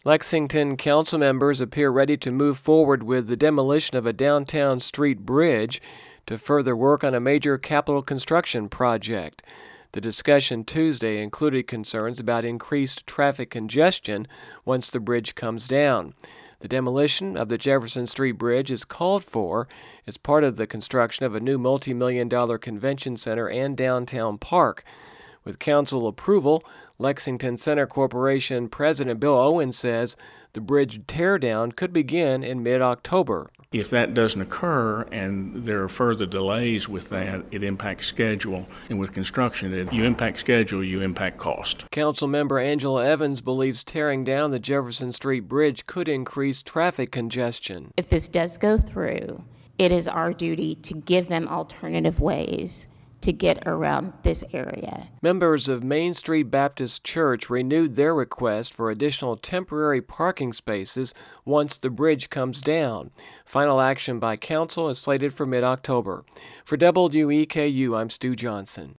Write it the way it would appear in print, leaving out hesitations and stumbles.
Lexington council members appear ready to move forward with the demolition of a downtown street bridge to further work on a major capital construction project. The discussion Tuesday included concerns about increased traffic congestion once the bridge comes down. The demolition of the Jefferson Street Bridge is called for as part of the construction of a new multi-million-dollar convention center and downtown park. With council approval, Lexington Center Corporation President Bill Owens says the bridge teardown could begin in mid-October. If that doesn't occur and there are further delays with that, it impacts schedule. And with construction, you impact schedule, you impact cost. Councilmember Angela Evans believes tearing down the Jefferson Street Bridge could increase traffic congestion. If this does go through, it is our duty to give them alternative ways to get around this area. Members of Main Street Baptist Church renewed their request for additional temporary parking spaces once the bridge comes down. Final action by council is slated for mid-October. For WEKU, I'm Stu Johnson.